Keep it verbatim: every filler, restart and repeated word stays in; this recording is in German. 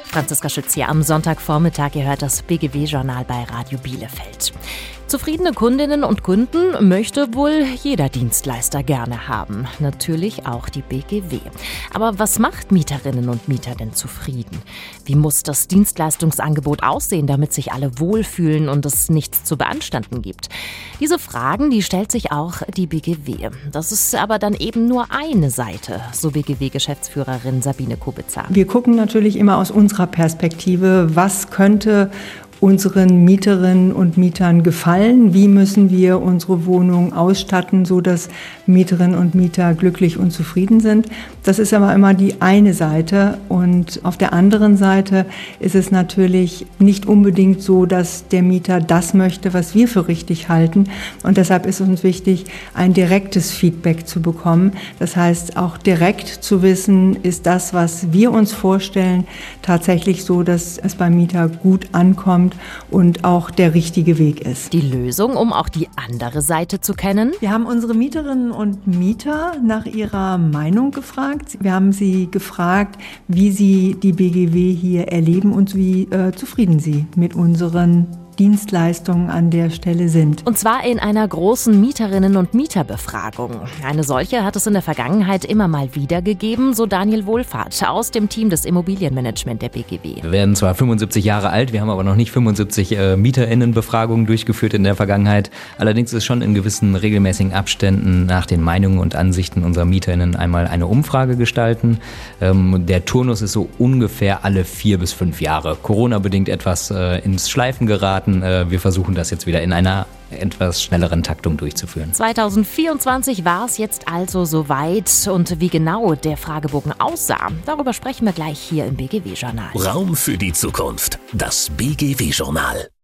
Franziska Schütz hier am Sonntagvormittag. Ihr hört das B G W-Journal bei Radio Bielefeld. Zufriedene Kundinnen und Kunden möchte wohl jeder Dienstleister gerne haben. Natürlich auch die B G W. Aber was macht Mieterinnen und Mieter denn zufrieden? Wie muss das Dienstleistungsangebot aussehen, damit sich alle wohlfühlen und es nichts zu beanstanden gibt? Diese Fragen, die stellt sich auch die B G W. Das ist aber dann eben nur eine Seite, so B G W-Geschäftsführerin Sabine Kubitzer. Wir gucken natürlich immer aus unserer Perspektive, was könnte unseren Mieterinnen und Mietern gefallen? Wie müssen wir unsere Wohnungen ausstatten, sodass Mieterinnen und Mieter glücklich und zufrieden sind? Das ist aber immer die eine Seite. Und auf der anderen Seite ist es natürlich nicht unbedingt so, dass der Mieter das möchte, was wir für richtig halten. Und deshalb ist uns wichtig, ein direktes Feedback zu bekommen. Das heißt, auch direkt zu wissen, ist das, was wir uns vorstellen, tatsächlich so, dass es beim Mieter gut ankommt und auch der richtige Weg ist. Die Lösung, um auch die andere Seite zu kennen? Wir haben unsere Mieterinnen und Mieter nach ihrer Meinung gefragt. Wir haben sie gefragt, wie sie die B G W hier erleben und wie äh, zufrieden sie mit unseren Dienstleistungen an der Stelle sind. Und zwar in einer großen Mieterinnen- und Mieterbefragung. Eine solche hat es in der Vergangenheit immer mal wieder gegeben, so Daniel Wohlfahrt aus dem Team des Immobilienmanagement der B G W. Wir werden zwar fünfundsiebzig Jahre alt, wir haben aber noch nicht fünfundsiebzig äh, MieterInnenbefragungen durchgeführt in der Vergangenheit. Allerdings ist schon in gewissen regelmäßigen Abständen nach den Meinungen und Ansichten unserer MieterInnen einmal eine Umfrage gestalten. Ähm, der Turnus ist so ungefähr alle vier bis fünf Jahre. Corona-bedingt etwas äh, ins Schleifen geraten. Wir versuchen das jetzt wieder in einer etwas schnelleren Taktung durchzuführen. zwanzig vierundzwanzig war es jetzt also soweit. Und wie genau der Fragebogen aussah, darüber sprechen wir gleich hier im B G W-Journal. Raum für die Zukunft. Das B G W-Journal.